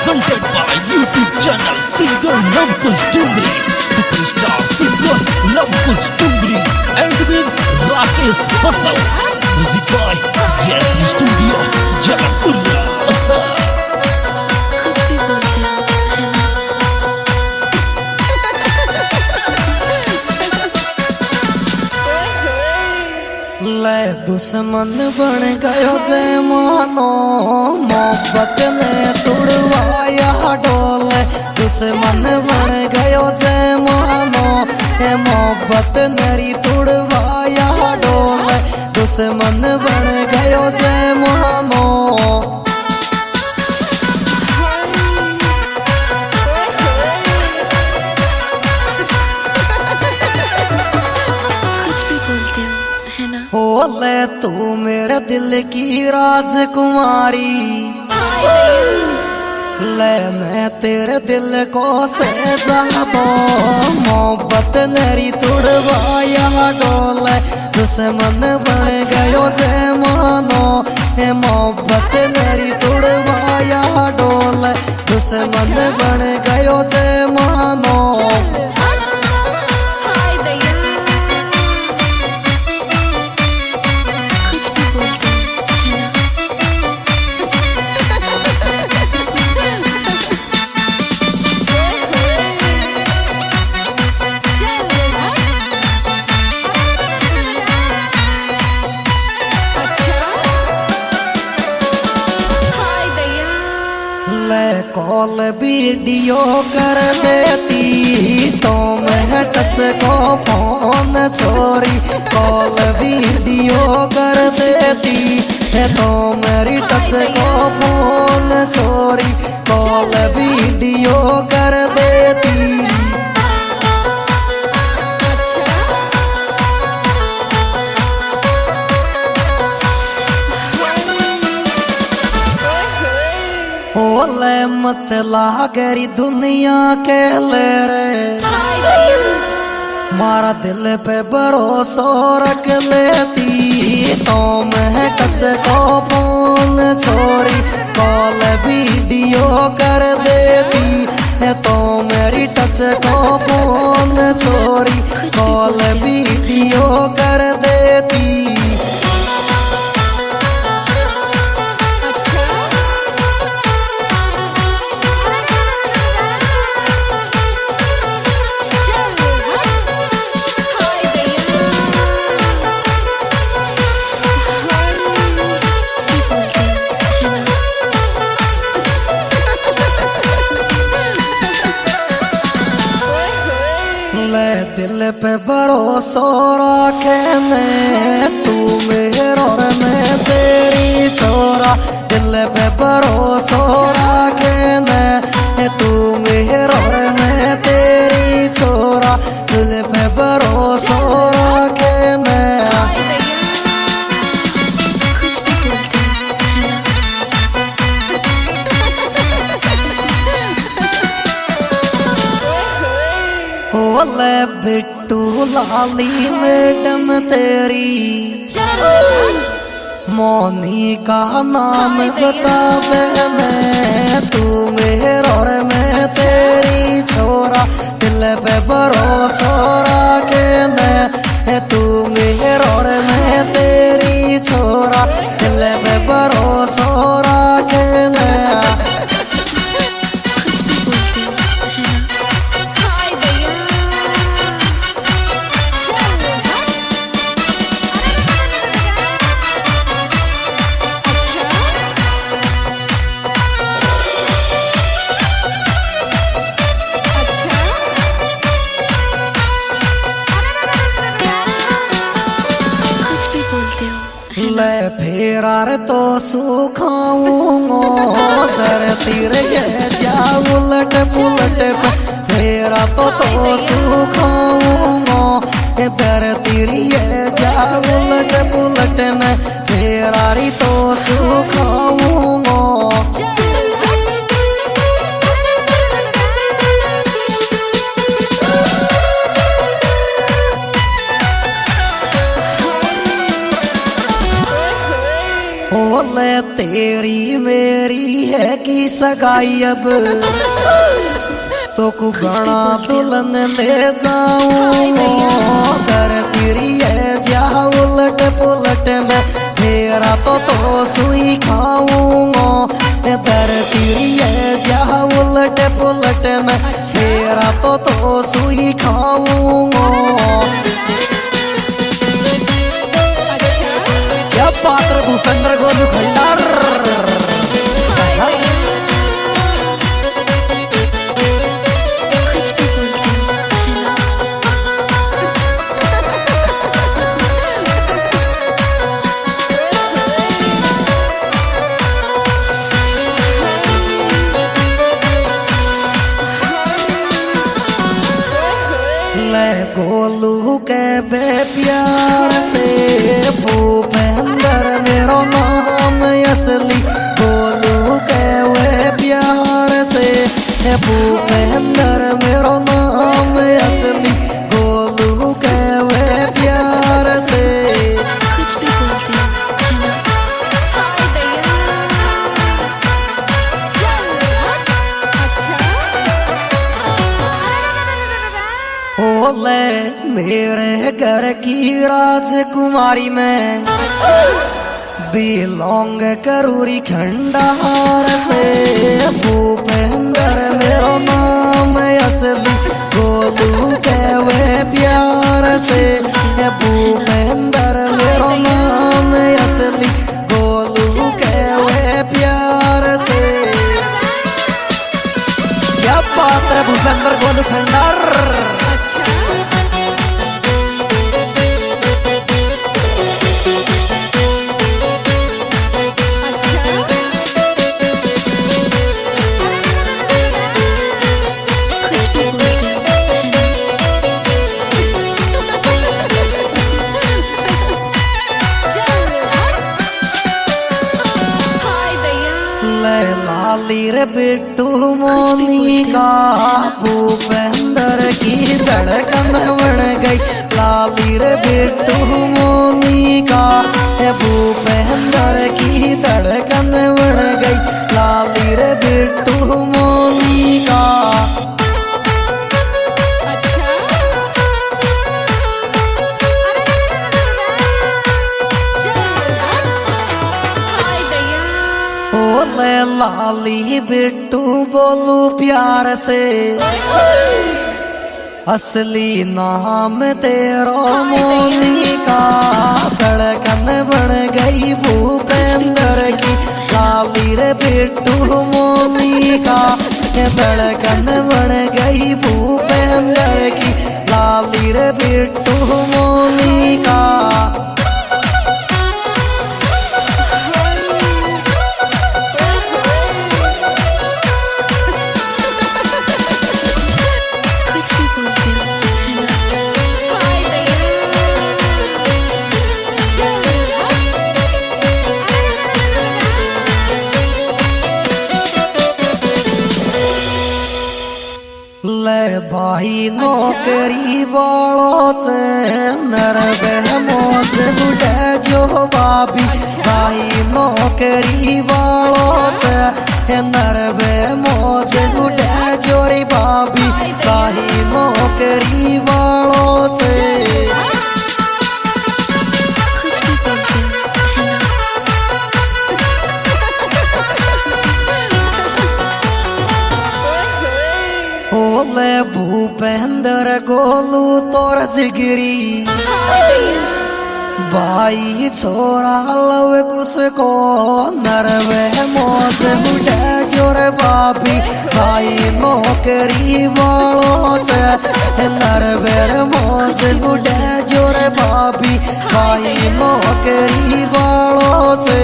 presented by YouTube channel singer Lampush Dungri, superstar singer Lampush Dungri, and with Rakesh Basav. Music by Jasmine Studio, Jagatpura. कुछ भी बोलते हो है ना। ले दुश्मन बन गयो जय मानो, मोहब्बत ने तुड़वाया डोले। दुश्मन बन गयो जय मानो, हे मोहब्बत नेरी तुड़वाया डोले। दुश्मन बन गयो जय मानो। ले तू मेरे दिल की राजकुमारी, ले मैं तेरे दिल को सजा दो। मोहब्बत नेरी तुड़वाया डोले। दुश्मन बन गयो जय मानो, हे मोहब्बत नेरी तुड़वाया डोले। दुश्मन बन गयो जय मानो। कॉल वीडियो कर देती तो मैं टच को फोन छोरी। कॉल वीडियो कर देती है तो मेरी टच को फोन छोरी। कॉल वीडियो कर देती। ले मत लागरी दुनिया के ले रे, मारा दिल पे भरोसा रख लेती तो मैं टच को फोन छोरी। कॉल वीडियो कर देती है तो मेरी टच को फोन छोरी। कॉल वीडियो कर देती। दिल पे भरोसा रखे मैं, तू मेरा और मैं तेरी छोरा। दिल पे भरोसा रखे मैं, तू मेरा और मैं तेरी छोरा। दिल पे भरोसा रखे मैं। ले बिट्टू लाली मैडम तेरी, मोनी का नाम बतावे मैं। तू मेरा और मैं तेरी छोरा। दिल पे भरोसा रखे मैं, तू मेरा और मैं तेरी छोरा। दिल पे भरोसा रखे मैं। ले फेरार तो सुखाऊंगो धरती रे जा उलट पुलट पे। फेरा तो सुखाऊंगो धरती रे जा उलट पुलट में। फेरारी तो सुखाऊंगो। ओले तेरी मेरी है कि सगाई अब तो को बड़ा दुल्हन ले जाऊं कर तेरी है जा उलट पुलट में तेरा तो सुई खाऊंगा दर तेरी है जा उलट पुलट में तेरा तो सुई खाऊंगा क्या पात्र भूपेंद्र गोलू खंडार गोलू के बे प्यार से भूपेंद्र मेरो नाम असली गोलू के वे प्यार से भूपेंद्र मेरो नाम असली गोलू के वे प्यार से कुछ भी बोलते हैं ना। ओले मेरे घर की राजकुमारी में बिलोंग करूरी खंडार से भूपेंद्र मेरो नाम असली गोलू के वे प्यार से भूपेंद्र मेरो नाम असली गोलू के वे प्यार से क्या पात्र भूपेंद्र गोलू खंडार लाली रे बिट्टू मोनिका भूपेंद्र की धड़कन बन गई लाली रे बिट्टू मोनिका भूपेंद्र की धड़कन बन गई लाली रे बिट्टू मोनिका लाली बिट्टू बोलू प्यार से असली नाम तेरा मोनिका धड़कन बन गई भूपेंद्र की लाली रे बिट्टू मोनिका धड़कन बन गई भूपेंद्र की लाली रे बिट्टू मोनिका ले भाई नौकरी वालों से नरबे मोज उठे जो बाबी भाई नौकरी वालों से नरबे मोज उठे जोरी बाबी भाई नौकरी वालों से ओले भूपेंद्र गोलू तोर जिगरी भाई छोरा लव कुछ को नरवे मोज उठे जोर बाबी भाई नौकरी वालों से नरवे मोज उठे जोर बाबी भाई नौकरी वालों से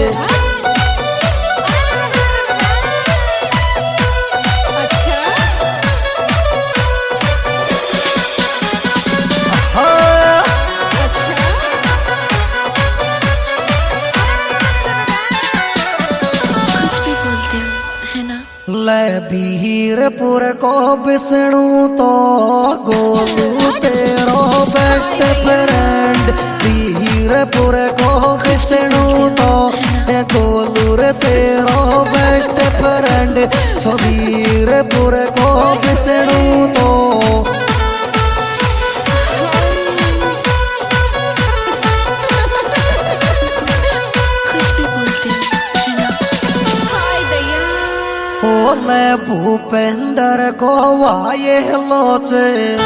वीरपुर को विष्णु तो गोलू तेरो बेस्ट फ्रेंड वीरपुर को विष्णु तो गोलू रे तेरो बेस्ट फ्रेंड छबीर पुर को बिसणू तो ओले भूपेंद्र को वाये लोचे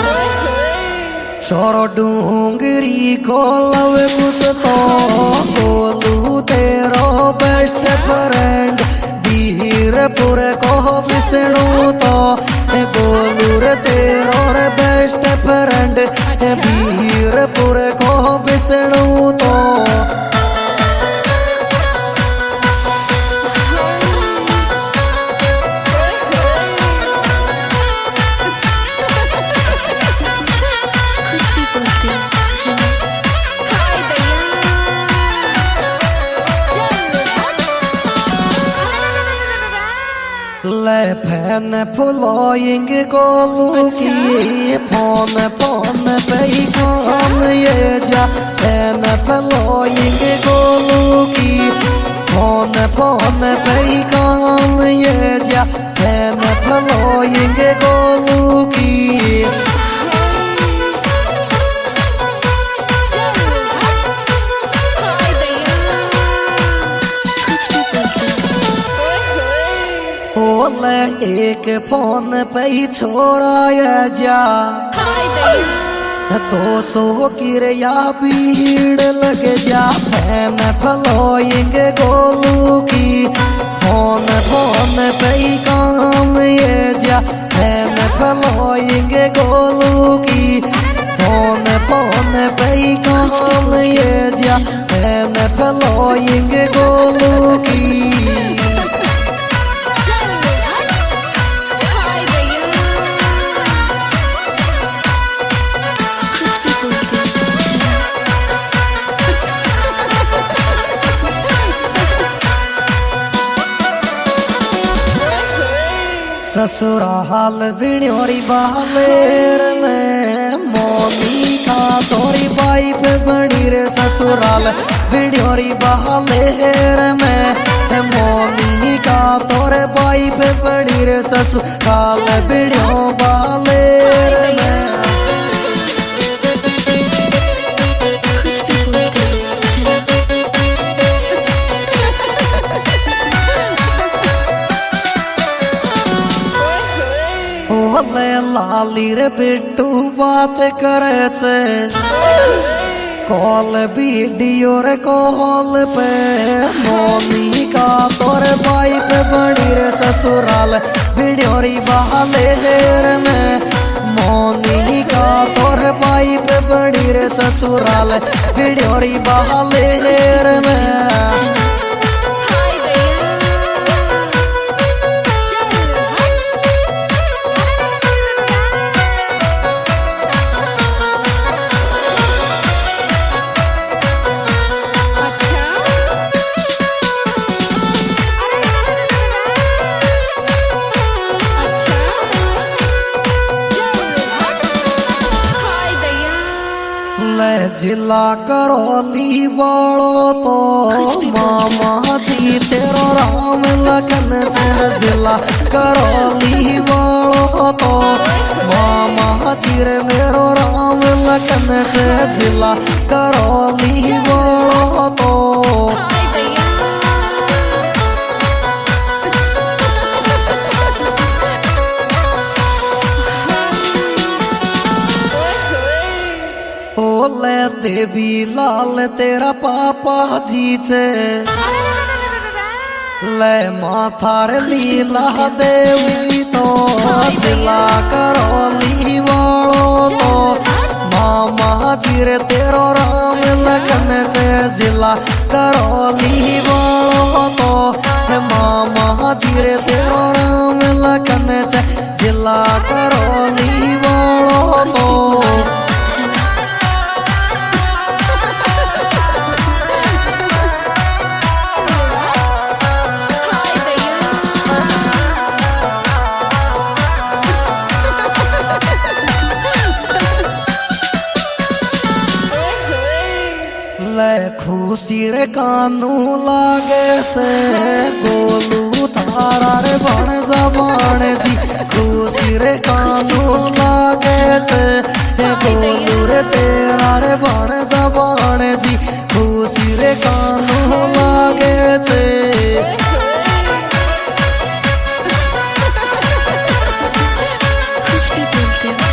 छोरो डूंगरी को लव कुछ तो गोलू तेरो बेस्ट फ्रेंड वीरपुर को बिसणू तो गोलू रे तेरो रे बेस्ट फ्रेंड वीरपुर को बिसणू तो ले फैन फुलाइंग गोलू की फोन फोन पे काम ये जा फैन फुलाइंग गोलू की फोन फोन पे काम ये जा फैन फुलाइंग गोलू की एक फोन पे छोड़ाया जा 200 किरिया भीड़ लग जा फैन फॉलोइंग गोलू की फोन फोन पे काम ये जा फैन फॉलोइंग गोलू की फोन फोन पे काम ये जा फैन फॉलोइंग गोलू की ससुराल विण्योरी बालेर में मोनी का तोरी वाइफ बड़ी रे ससुराल विण्योरी बालेर में मोनी का तोरे वाइफ बड़ी रे ससुराल विण्यो बालेर में लाली रे बिट्टू बात करे छे कॉल वीडियो रे कॉल पे मोनी का तोरे वाइफ बड़ी रे ससुराल वीडियो री बालेर में मोनी का तोरे वाइफ बड़ी रे ससुराल वीडियो री बालेर में जिला करौली वालो तो मामा जी तेरो राम लखन से जिला करौली वालो तो मामा जी रे मेरो राम लखन से जिला करौली वालो तो ले देवी लाल तेरा पापा जी छे ले माथार लीला देवी तो जिला करौली वालो तो मामा जी रे तेरो राम लखन से जिला करौली वालो तो मामा जी रे तेरो राम लखन से जिला करौली वालो तो खुशी रे कानू लागे से गोलू थारा रे बन जबान जी खुशी रे कानू लागे से गोलू रे तेरा रे बन जबान जी खुशी रे कानू लागे से कुछ भी बोलते हो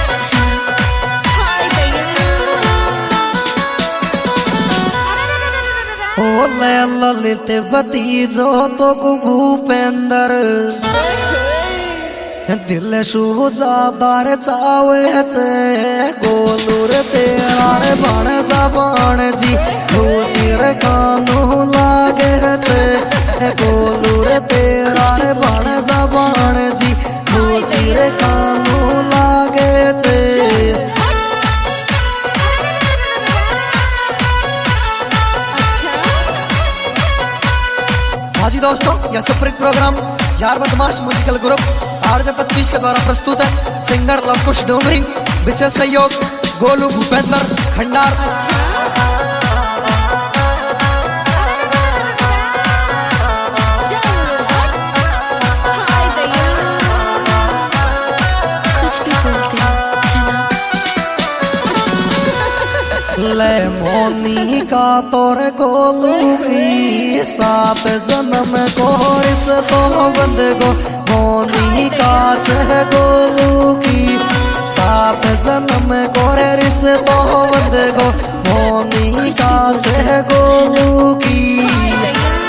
ओ ले ललित भतीजो तो भूपेंद्र दिल सुजादार चावे छे गोलू रे तेरा रे बन जबान जी खुशी रे कानू लागे छे गोलू रे तेरा रे बन जबान जी खुशी रे कानू लागे छे। हाँ जी दोस्तों, यह सुपरहिट प्रोग्राम यार बदमाश म्यूजिकल ग्रुप RJ25 के द्वारा प्रस्तुत है। सिंगर लवकुश डोंगरी, विशेष सहयोग गोलू भूपेंद्र खंडार। कुछ भी बोलते हो है ना। ले मोनी का तोर गोलू की 7 जन्म को रिश्तो बंद गो मोनी का छे गोलू की 7 जन्म को रिश्तो बंद गो मोनी का छे गोलू की।